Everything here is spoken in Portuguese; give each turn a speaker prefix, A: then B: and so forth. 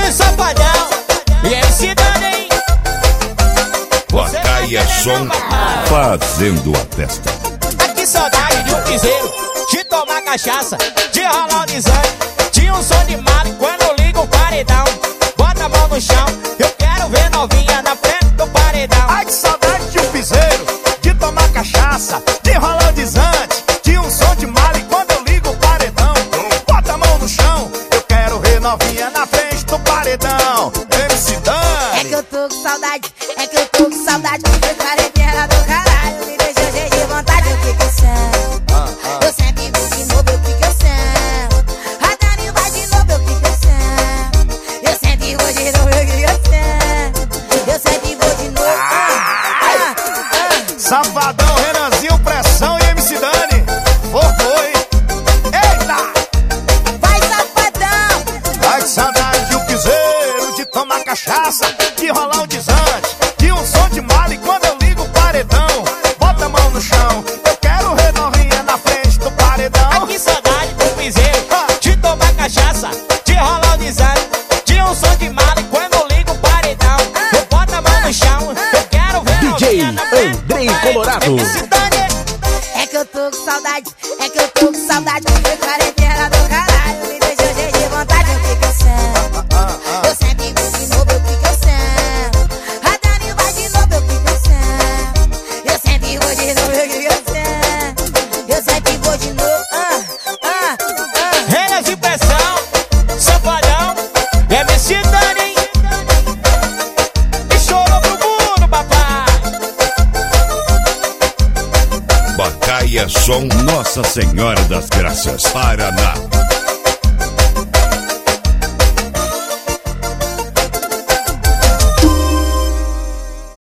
A: DJ Safadão e MC Dani.
B: Lacaia Som fazendo a festa.
A: Que saudade de um piseiro, de tomar cachaça, de rolar o desânimo, de um som de malo quando eu ligo o paredão. Bota a mão no chão, eu quero ver novinha na frente do paredão.
C: Ai, que saudade de um piseiro, de tomar cachaça, de rolar o desante, de um som de malo quando eu ligo o paredão. Bota a mão no chão, eu quero ver novinha na frente do paredão. MC Dani.
D: É que eu tô com saudade, é que eu tô com saudade. Meu quarentena do caralho me deixou cheio de vontade. Eu fico sem, eu sempre vou de novo, eu fico sem. A Dani vai de novo, eu fico sem. Eu sempre vou de novo, eu fico sem. Eu sempre vou de novo.
C: Safadão, Renanzinho, Pressão e MC Dani. Foi. Eita!
D: Vai, Safadão!
C: Ai, que saudade de um piseiro, de tomar cachaça, de rolar o desante, de um som de malo quando eu ligo o paredão. Bota a mão no chão, eu quero ver novinha na frente do paredão.
A: Que saudade do piseiro, de tomar cachaça, de rolar o desânimo, de um som de malo quando eu ligo o paredão. Eu boto a mão no chão, eu quero ver
E: DJ
A: novinha na frente do
E: Andrei
A: paredão.
E: Colorado.
A: MC Dani.
D: É que eu tô com saudade, é que eu tô com saudade. Meu quarentena do caralho me deixou cheio de vontade. Eu fico sem, eu sempre vou de novo, eu fico sem. A Dani vai de novo, eu fico sem. Eu sempre vou de novo, eu fico sem. Eu sempre vou de novo.
A: Renas de Pressão, Safadão, MC Dani. E chorou pro mundo, papai.
B: Lacaia Som, Nossa Senhora das Graças, Paraná.